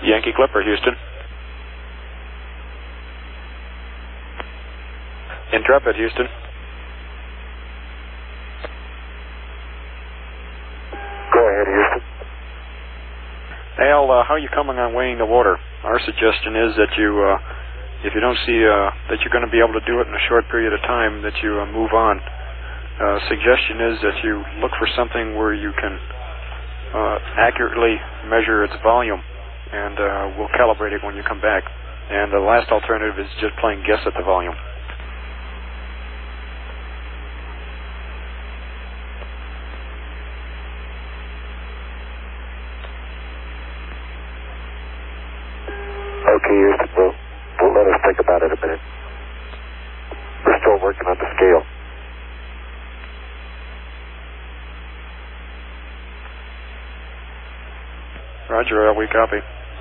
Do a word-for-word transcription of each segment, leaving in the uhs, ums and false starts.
Yankee Clipper, Houston. Intrepid, Houston. Go ahead, Houston. Al, uh, how are you coming on weighing the water? Our suggestion is that you, uh, if you don't see uh, that you're going to be able to do it in a short period of time, that you uh, move on. Uh, suggestion is that you look for something where you can uh, accurately measure its volume, and uh, we'll calibrate it when you come back. And the last alternative is just playing guess at the volume. Okay, Houston, we'll, we'll let us think about it a minute. We're still working on the scale. Roger, we copy.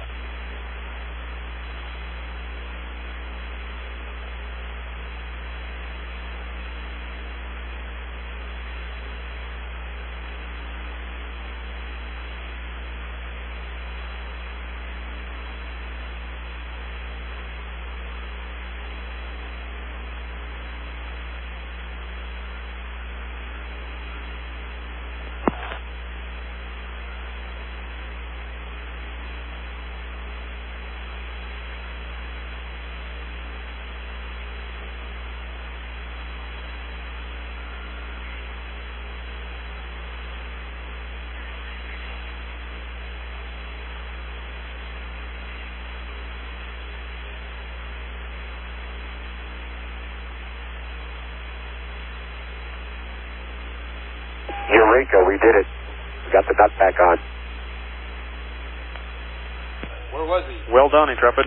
Eureka, we did it. We got the nut back on. Where was he? Well done, Intrepid.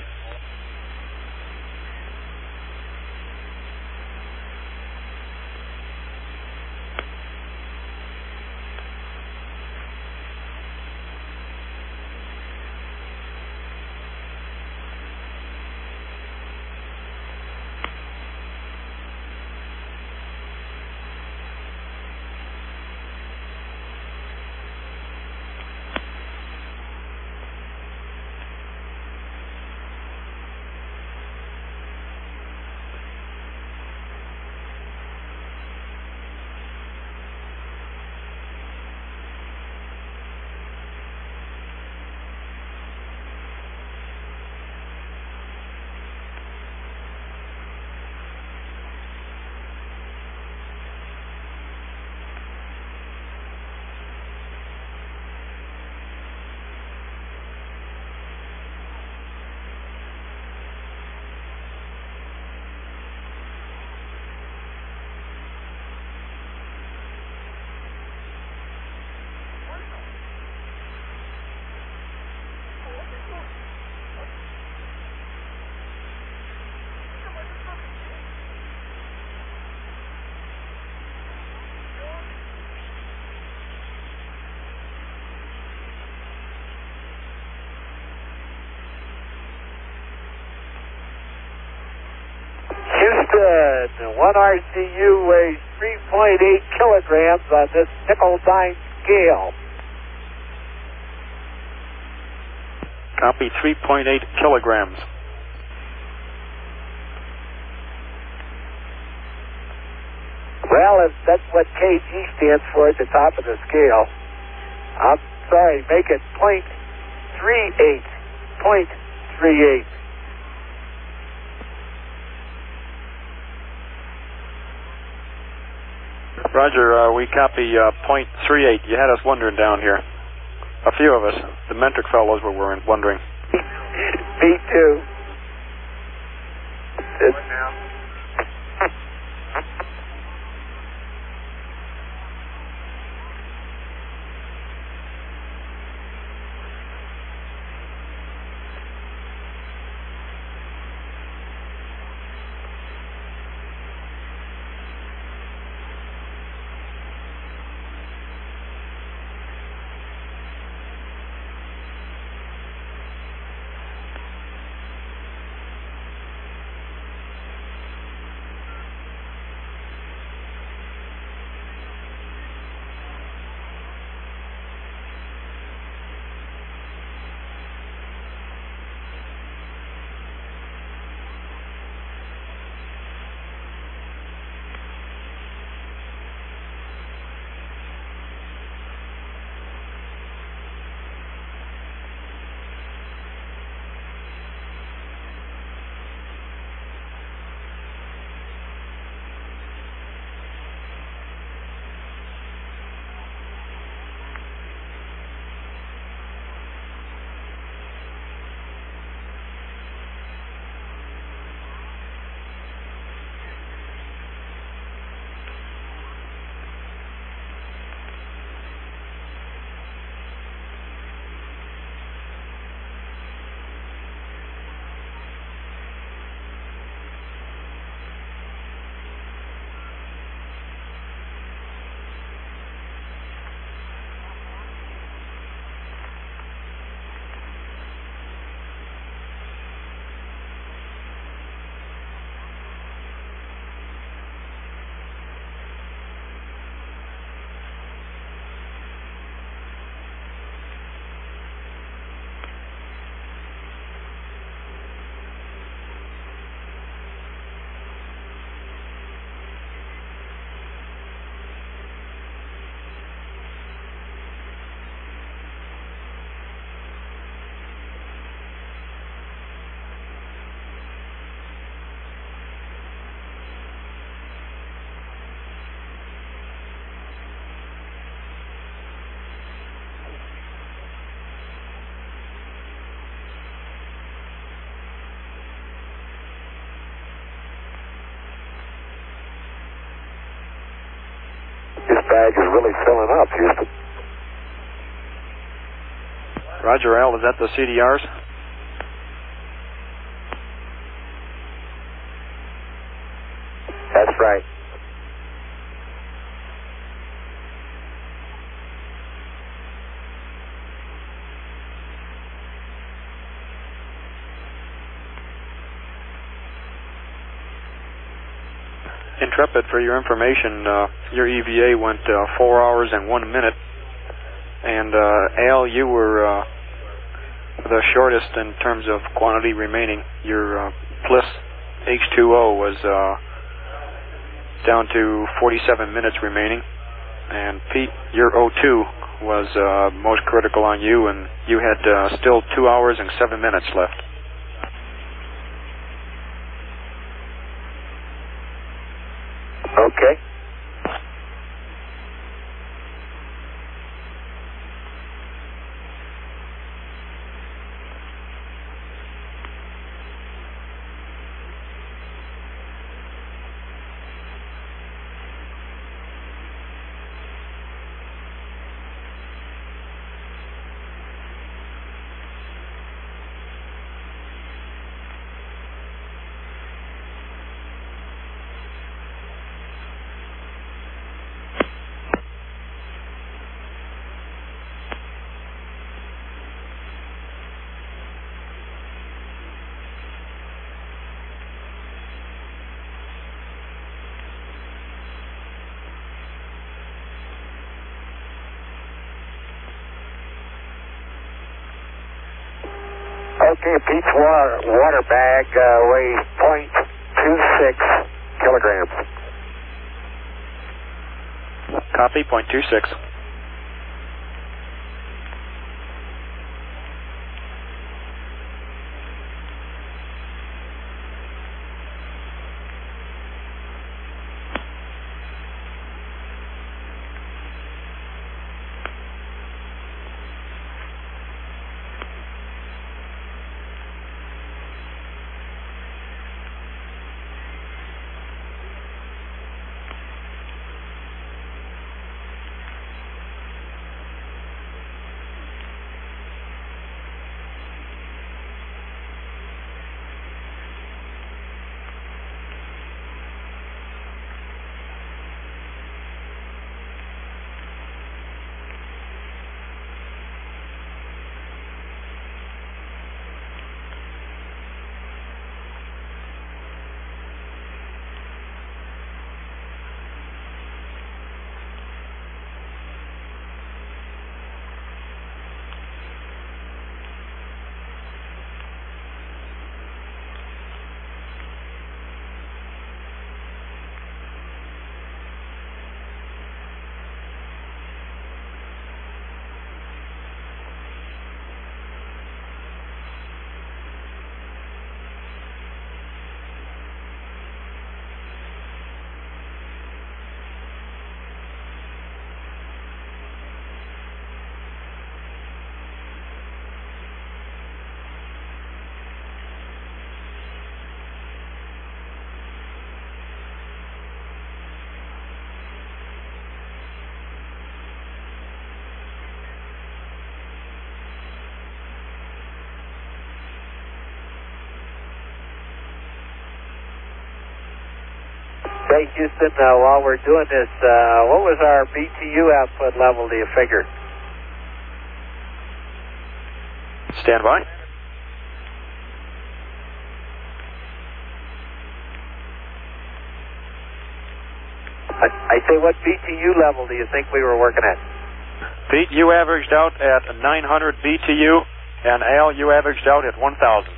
Houston, one R C U weighs three point eight kilograms on this nickel-dime scale. Copy, three point eight kilograms. Well, if that's what K G stands for at the top of the scale, I'm sorry, make it point three eight. point three eight. Roger, uh, we copy uh, point three eight. You had us wondering down here. A few of us, the metric fellows, were wondering. Me too. It's, What now? bag is really filling up, Houston. Roger, Al. Is that the C D Rs? That's right. Intrepid, for your information, uh, your E V A went uh, four hours and one minute. And uh, Al, you were uh, the shortest in terms of quantity remaining. Your uh, plus H two O was uh, down to forty-seven minutes remaining. And Pete, your O two was uh, most critical on you, and you had uh, still two hours and seven minutes left. Okay. Okay, Pete's water, water bag uh, weighs point two six kilograms. Copy, point two six. Hey, Houston, uh, while we're doing this, uh, what was our B T U output level, do you figure? Stand by. I, I say, what B T U level do you think we were working at? Pete, you averaged out at nine hundred B T U, and Al, you averaged out at one thousand.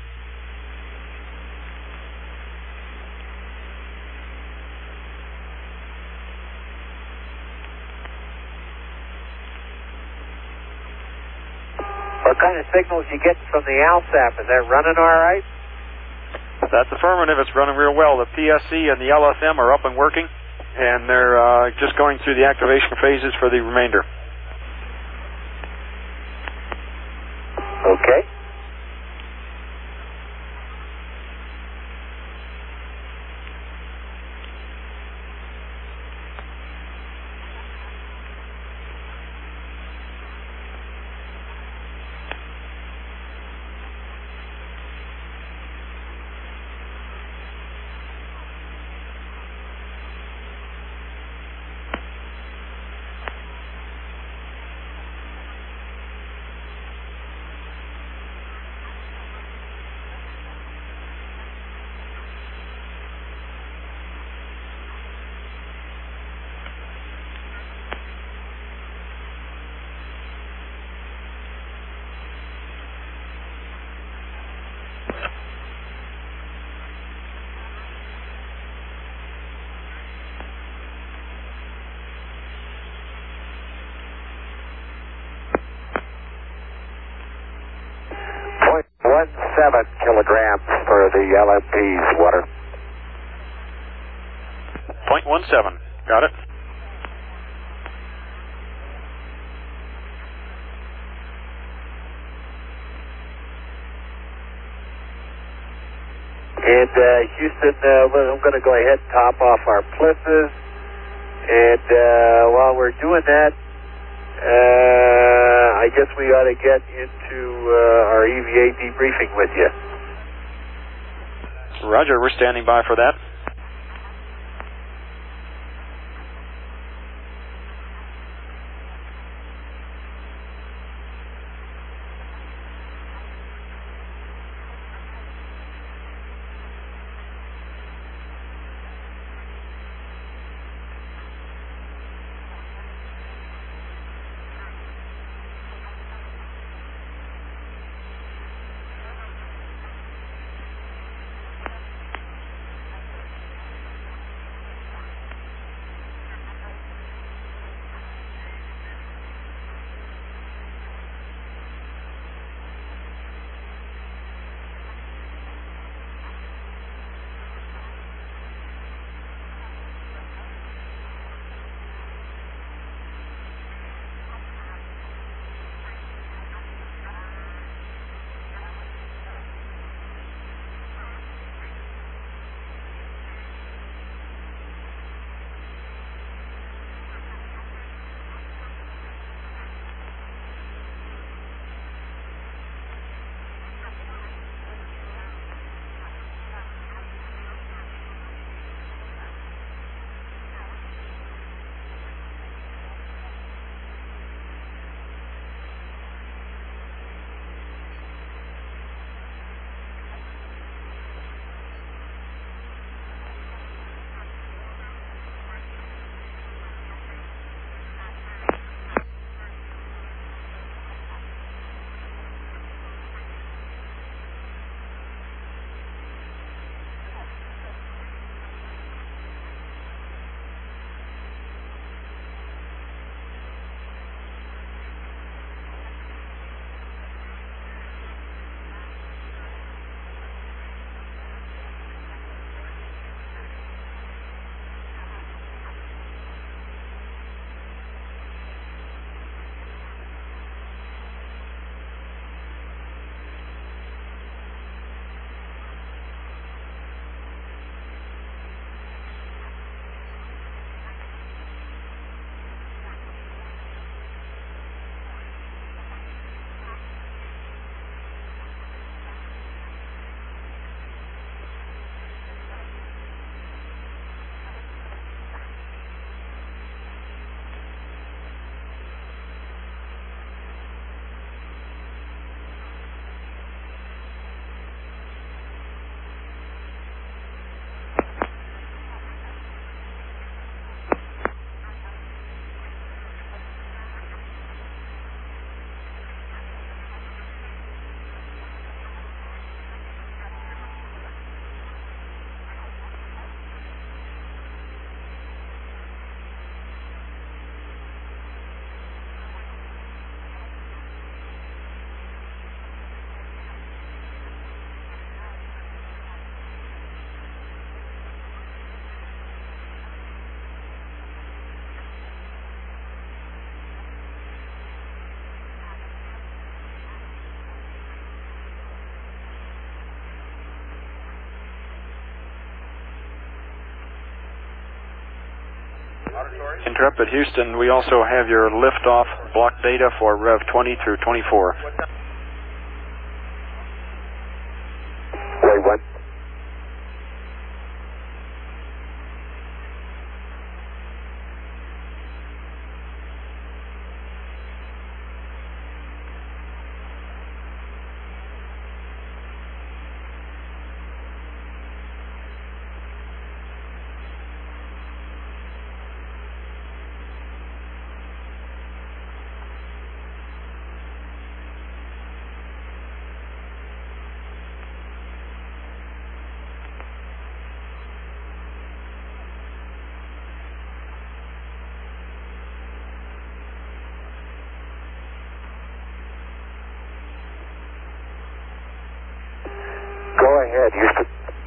What kind of signals you getting from the A L S A P? Is that running all right? That's affirmative. It's running real well. The P S C and the L S M are up and working, and they're uh, just going through the activation phases for the remainder. Okay. seven kilograms for the L M P's water. point one seven. Got it. And uh, Houston, uh, I'm going to go ahead and top off our plisses. And uh, while we're doing that, uh, I guess we ought to get into uh, our E V A debriefing with you. Roger, we're standing by for that. Intrepid Houston, we also have your liftoff block data for Rev twenty through twenty-four. Wait, what? ahead, Houston.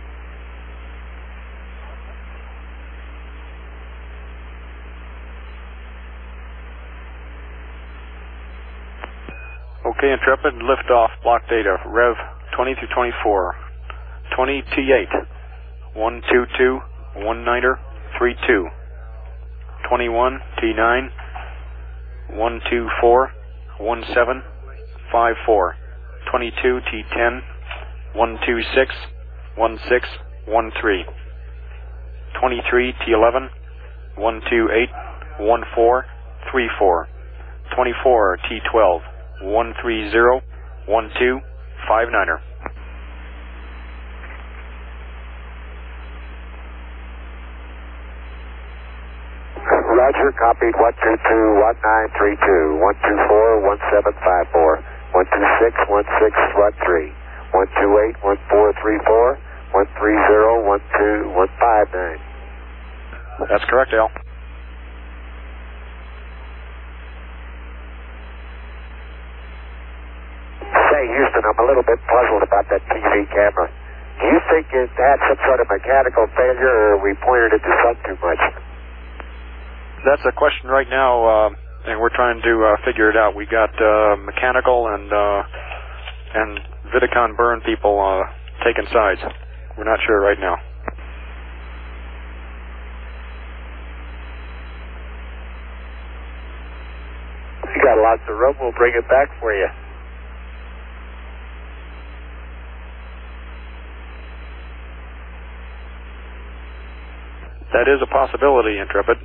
Okay, Intrepid, lift off, block data, Rev twenty through twenty-four. twenty T eight, one two two, one niner, three two. twenty-one T nine, one two four, one seven, five four. twenty-two T ten, one two six, one six, one three. twenty-three T eleven, one two eight, one four, three four. twenty-four T twelve, one three zero, one two, five niner. Roger, copied one two two, one nine three two, one two four, one seven five four, one two six, one six one three, one two eight, one four three four, one three zero, one two, one five nine. That's correct, Al. Say, Houston, I'm a little bit puzzled about that T V camera. Do you think it had some sort of mechanical failure, or we pointed at the sun too much? That's a question right now, uh, and we're trying to uh, figure it out. We got uh, mechanical and uh, and Vidicon burn people uh, taking sides. We're not sure right now. You got lots of room. We'll bring it back for you. That is a possibility, Intrepid.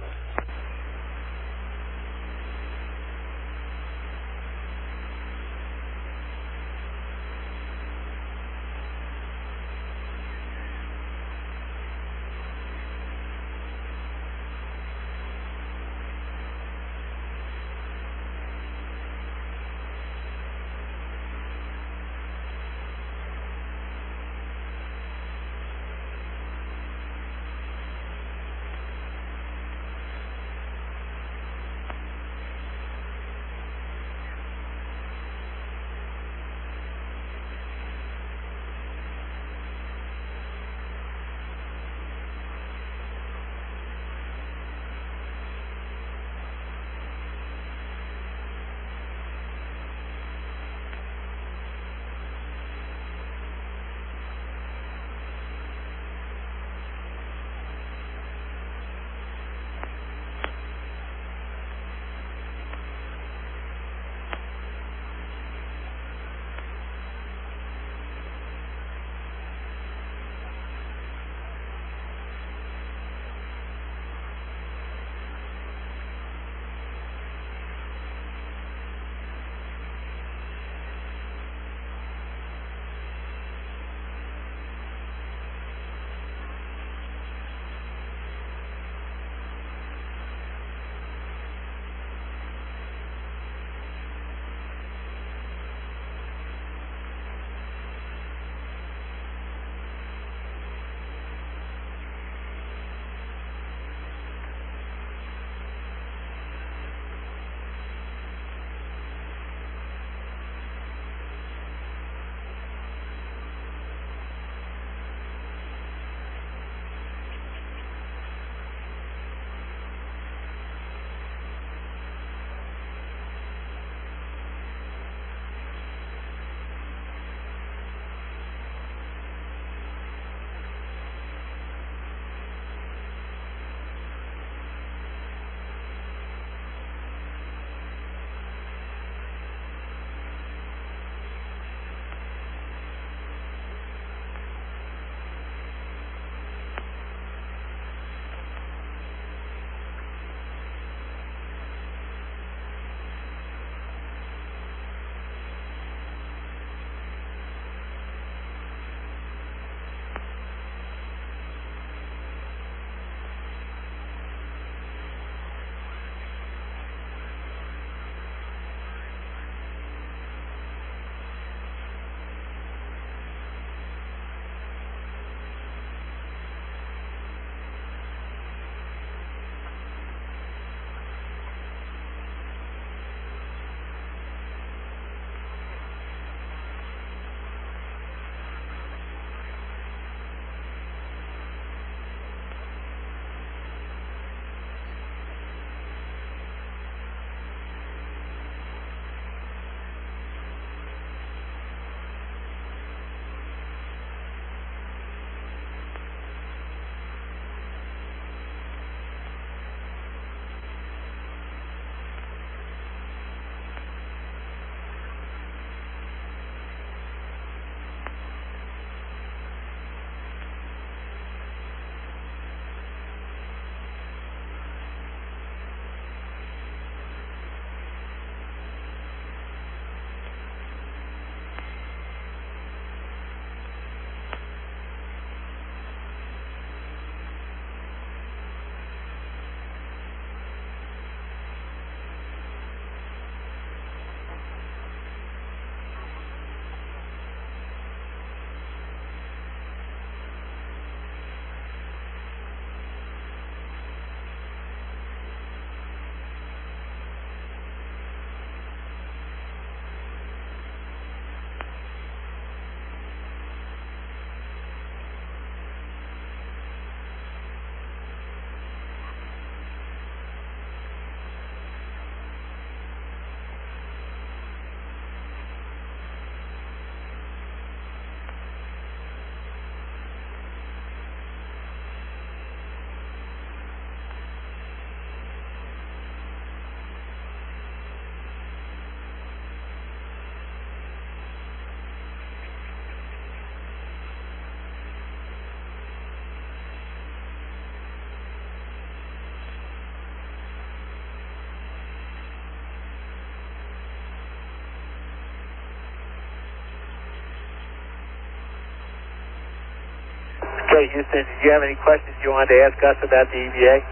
Okay, Houston, did you have any questions you wanted to ask us about the E V A?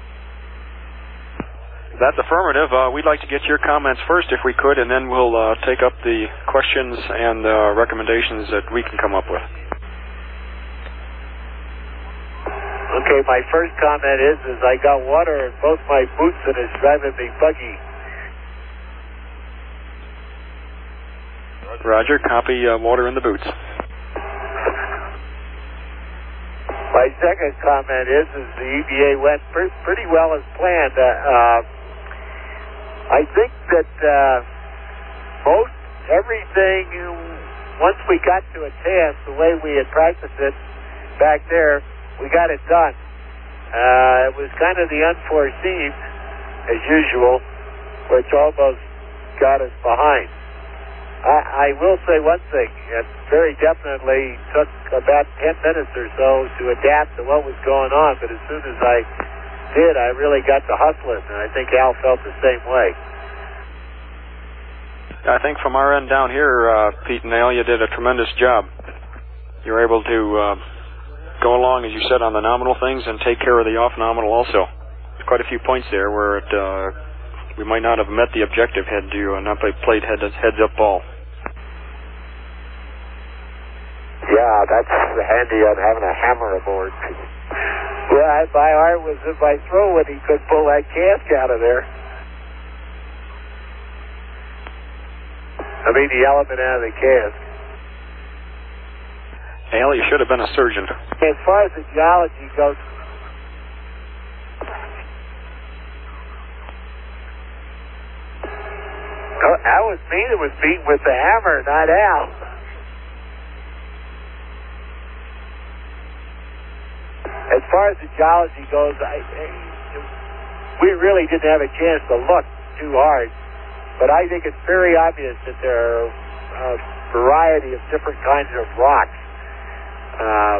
That's affirmative. Uh, we'd like to get your comments first if we could, and then we'll uh, take up the questions and uh, recommendations that we can come up with. Okay, my first comment is, is I got water in both my boots and it's driving me buggy. Roger, copy uh, water in the boots. My second comment is, is the E V A went pr- pretty well as planned. Uh, uh, I think that uh, most everything, once we got to a test, the way we had practiced it back there, we got it done. Uh, it was kind of the unforeseen, as usual, which almost got us behind. I, I will say one thing. It very definitely took about ten minutes or so to adapt to what was going on, but as soon as I did, I really got to hustling, and I think Al felt the same way. I think from our end down here, uh, Pete and Al, you did a tremendous job. You were able to uh, go along, as you said, on the nominal things and take care of the off-nominal also. There's quite a few points there where it, uh, we might not have met the objective had you uh, not played head, heads-up ball. Yeah, that's handy on having a hammer aboard. Yeah, my heart was in my throat when he could pull that cask out of there. I mean, the element out of the cask. Al, you should have been a surgeon. As far as the geology goes, that was me that was beating with the hammer, not Al. As far as the geology goes, I, I, we really didn't have a chance to look too hard, but I think it's very obvious that there are a variety of different kinds of rocks. Uh,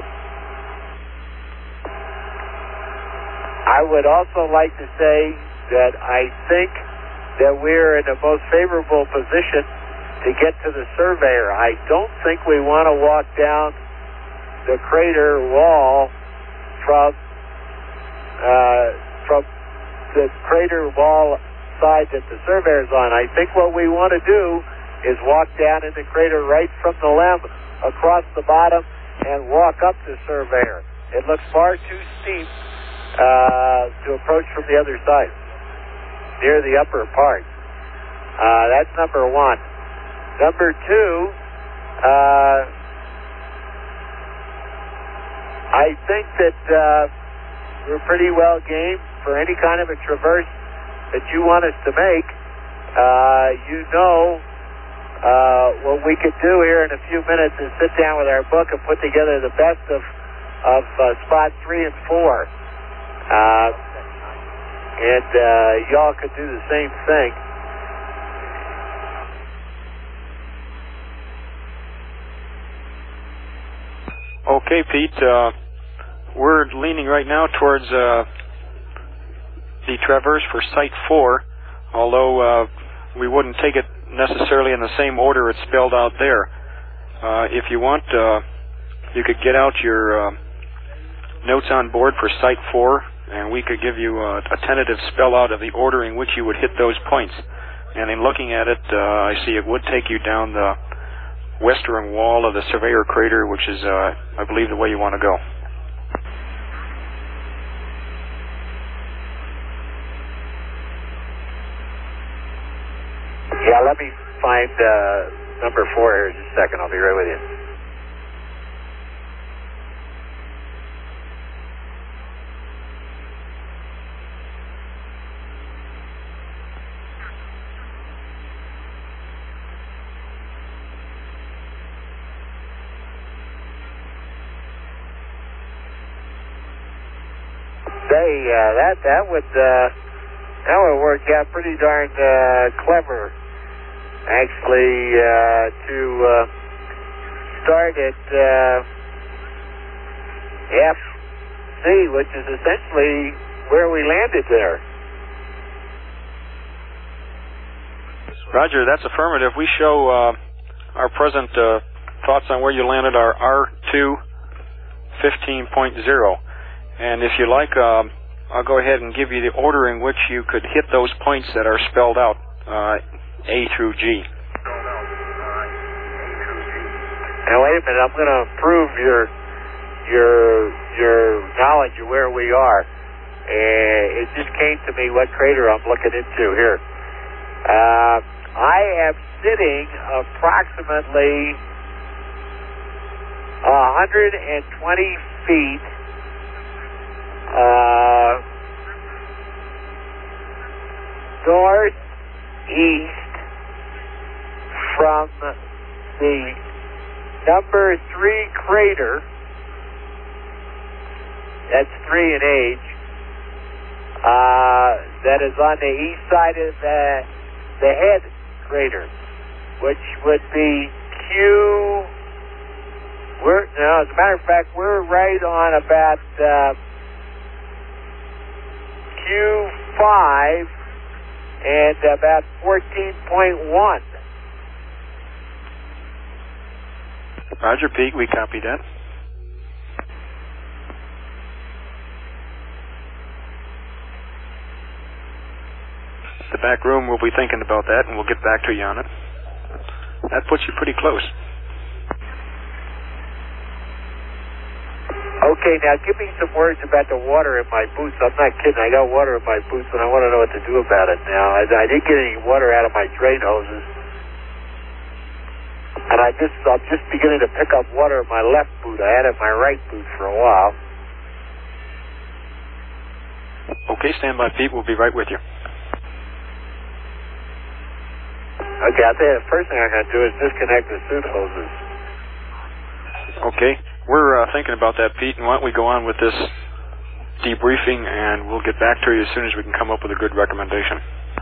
I would also like to say that I think that we're in the most favorable position to get to the surveyor. I don't think we want to walk down the crater wall from uh, from the crater wall side that the surveyor's on. I think what we want to do is walk down in the crater right from the limb across the bottom and walk up the surveyor. It looks far too steep uh, to approach from the other side, near the upper part. Uh, that's number one. Number two, uh, I think that uh, we're pretty well game for any kind of a traverse that you want us to make. Uh, you know uh, what we could do here in a few minutes is sit down with our book and put together the best of, of uh, spot three and four. Uh, and uh, y'all could do the same thing. Okay, Pete, uh, we're leaning right now towards uh, the traverse for Site four, although uh, we wouldn't take it necessarily in the same order it's spelled out there. Uh, if you want, uh, you could get out your uh, notes on board for Site four, and we could give you a, a tentative spell out of the order in which you would hit those points. And in looking at it, uh, I see it would take you down the western wall of the Surveyor Crater, which is, uh, I believe, the way you want to go. Yeah, let me find uh, number four here in just a second. I'll be right with you. Say, uh, that that would uh, that would work out pretty darn uh, clever. Actually, uh, to uh, start at uh, F C, which is essentially where we landed there. Roger, that's affirmative. We show uh, our present uh, thoughts on where you landed are R two fifteen point zero. And if you like, um, I'll go ahead and give you the order in which you could hit those points that are spelled out, uh, A through G. Now wait a minute, I'm going to prove your your your knowledge of where we are. Uh, it just came to me what crater I'm looking into here. Uh, I am sitting approximately one hundred twenty feet uh, northeast from the number three crater. That's three in age. Uh, that is on the east side of the, the head crater, which would be Q. We're, no, as a matter of fact, we're right on about uh, Q five and about fourteen point one. Roger, Pete, we copy that. The back room will be thinking about that, and we'll get back to you on it. That puts you pretty close. Okay, now give me some words about the water in my boots. I'm not kidding. I got water in my boots, and I want to know what to do about it now. I, I didn't get any water out of my drain hoses. And I just, I'm just beginning to pick up water in my left boot. I had it in my right boot for a while. Okay, stand by, Pete. We'll be right with you. Okay, I'll tell you, the first thing I'm going to do is disconnect the suit hoses. Okay, we're uh, thinking about that, Pete, and why don't we go on with this debriefing, and we'll get back to you as soon as we can come up with a good recommendation.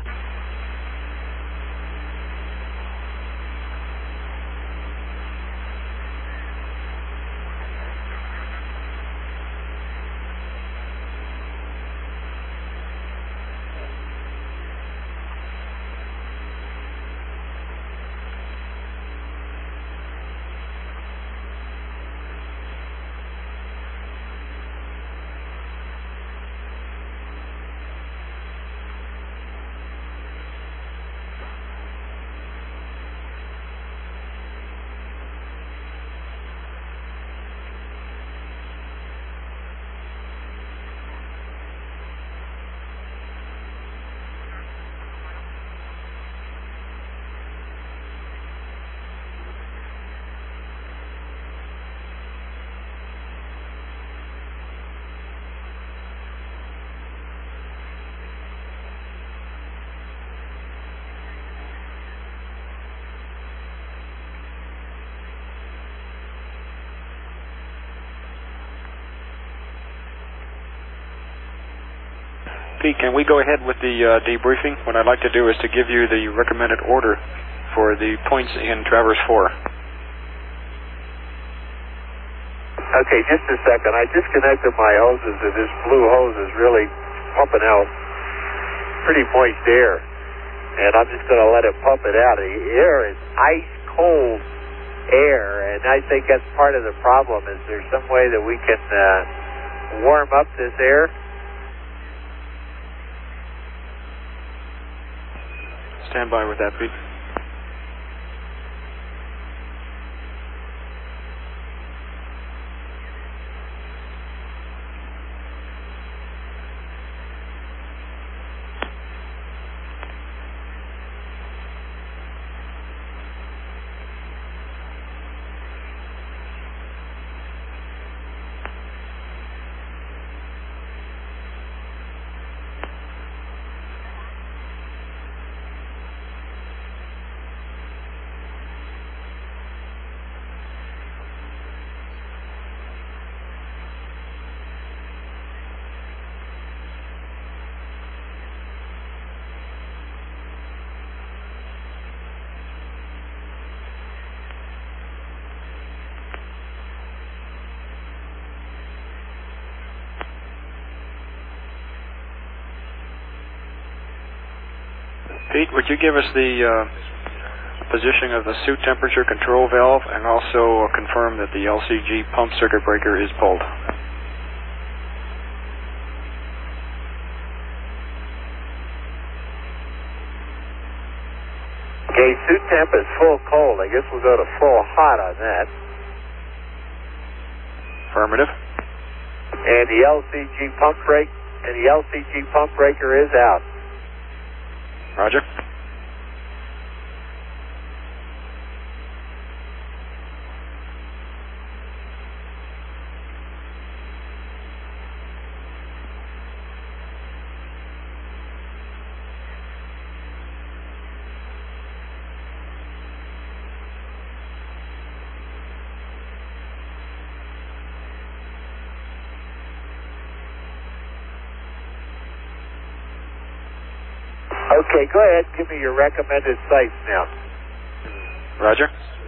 Pete, can we go ahead with the uh, debriefing? What I'd like to do is to give you the recommended order for the points in Traverse four. Okay, just a second. I disconnected my hoses, and this blue hose is really pumping out pretty moist air. And I'm just going to let it pump it out. The air is ice cold air, and I think that's part of the problem. Is there some way that we can uh, warm up this air? Stand by with that, Pete. Pete, would you give us the uh, the position of the suit temperature control valve, and also confirm that the L C G pump circuit breaker is pulled. Okay, suit temp is full cold. I guess we'll go to full hot on that. Affirmative. And the L C G pump brake and the L C G pump breaker is out. Roger. Okay, go ahead. Give me your recommended sites now. Roger.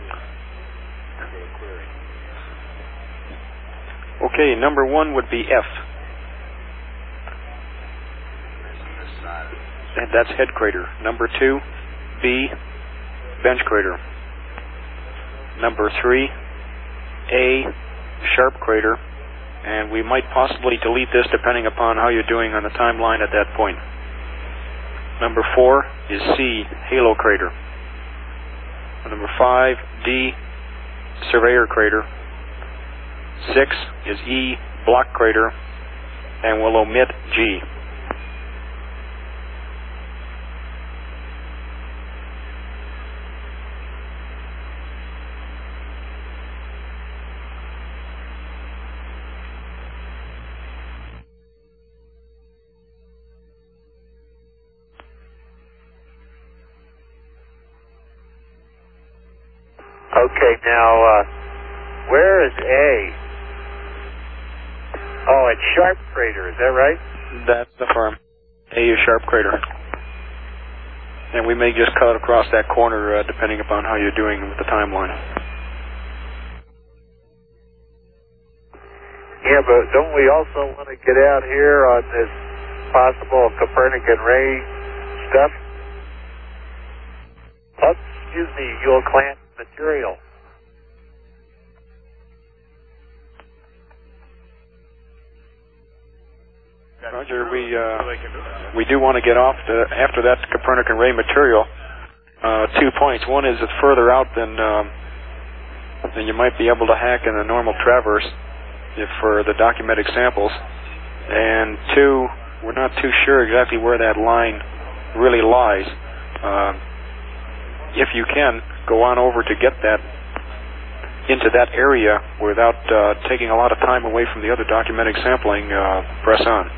Okay, number one would be F. And that's head crater. Number two, B, bench crater. Number three, A, sharp crater. And we might possibly delete this depending upon how you're doing on the timeline at that point. Number four is C, halo crater. Number five, D, surveyor crater. Six is E, block crater. And we'll omit G. Okay, now, uh, where is A? Oh, it's Sharp Crater, is that right? That's the firm. A is sharp crater. And we may just cut across that corner uh, depending upon how you're doing with the timeline. Yeah, but don't we also want to get out here on this possible Copernican ray stuff? Oh, excuse me, Yule Clan material. Roger, we uh, we do want to get off the, after that Copernican ray material. Uh, two points. One is it's further out than um, than you might be able to hack in a normal traverse if for the documented samples. And two, we're not too sure exactly where that line really lies. Uh, if you can, go on over to get that into that area without uh, taking a lot of time away from the other documented sampling, uh, press on.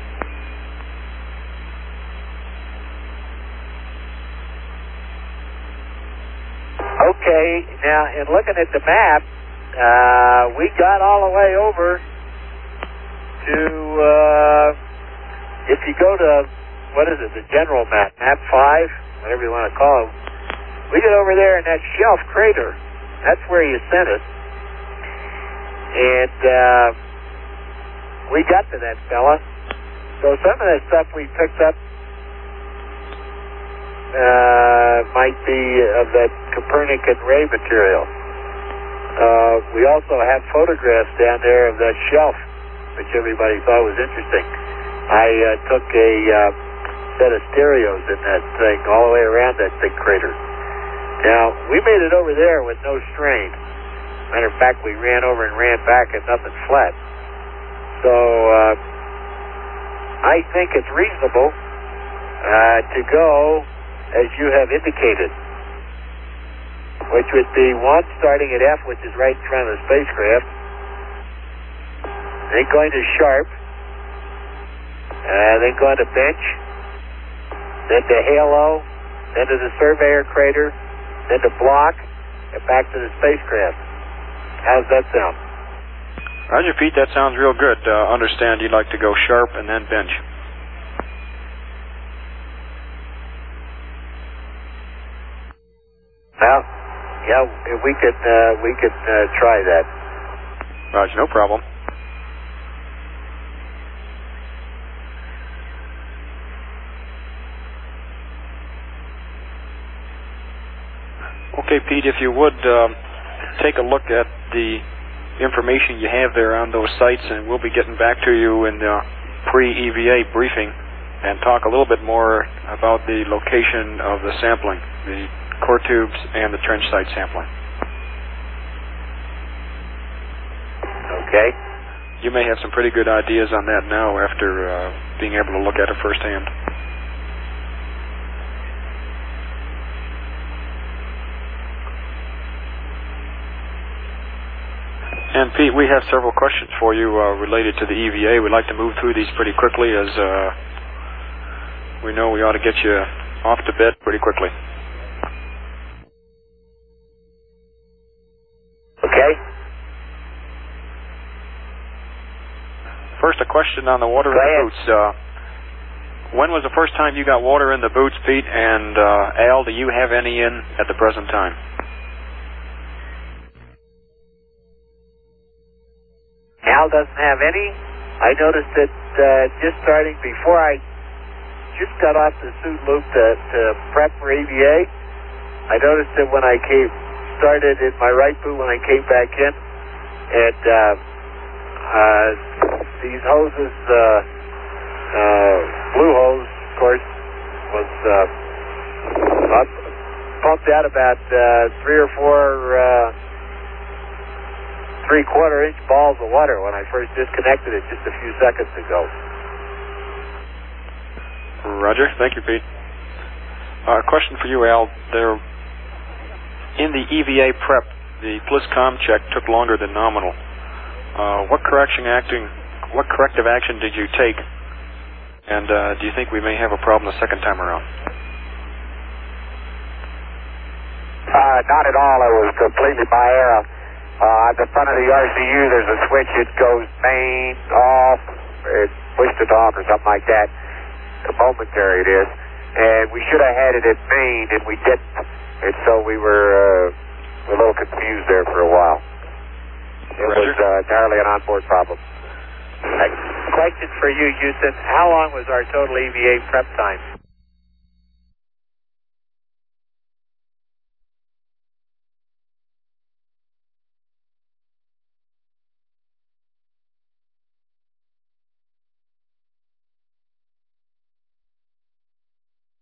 Okay, now in looking at the map, uh, we got all the way over to, uh, if you go to, what is it, the general map, map five, whatever you want to call it, we get over there in that shelf crater. That's where you sent it. And uh, we got to that fella. So some of that stuff we picked up uh, might be of that Copernican ray material. Uh, we also have photographs down there of that shelf, which everybody thought was interesting. I uh, took a uh, set of stereos in that thing all the way around that big crater. Now, we made it over there with no strain. Matter of fact, we ran over and ran back and nothing flat. So, uh, I think it's reasonable uh, to go as you have indicated, which would be one starting at F, which is right in front of the spacecraft, then going to Sharp, uh, then going to Bench, then to Halo, then to the Surveyor Crater, then to Block, and back to the spacecraft. How's that sound? Roger, Pete, that sounds real good. Uh, understand you'd like to go Sharp and then Bench. Well, yeah, if we could, uh, we could uh, try that. Roger, no problem. Okay, Pete, if you would um, take a look at the information you have there on those sites, and we'll be getting back to you in the pre-E V A briefing and talk a little bit more about the location of the sampling, the core tubes and the trench site sampling. Okay. You may have some pretty good ideas on that now after uh, being able to look at it firsthand. And Pete, we have several questions for you uh, related to the E V A. We'd like to move through these pretty quickly, as uh, we know we ought to get you off to bed pretty quickly. Okay. First, a question on the water in the boots. Uh, when was the first time you got water in the boots, Pete? And uh, Al, do you have any in at the present time? Al doesn't have any. I noticed that uh, just starting before I just got off the suit loop to, to prep for E V A, I noticed that when I came started in my right boot when I came back in, and uh, uh, these hoses, uh, uh, blue hose, of course, was uh, up, pumped out about uh, three or four uh, three-quarter inch balls of water when I first disconnected it just a few seconds ago. Roger. Thank you, Pete. A uh, question for you, Al. There, in the E V A prep, the PLISCOM check took longer than nominal. Uh, what correction acting, what corrective action did you take? And uh, do you think we may have a problem the second time around? Uh, not at all. It was completely by error. Uh, at the front of the R C U, there's a switch. It goes main, off, it pushed it off or something like that. Momentary it is. And we should have had it at main, and we didn't. And so we were uh, a little confused there for a while. It Roger. was uh, entirely an onboard problem. Question for you, Houston. How long was our total E V A prep time?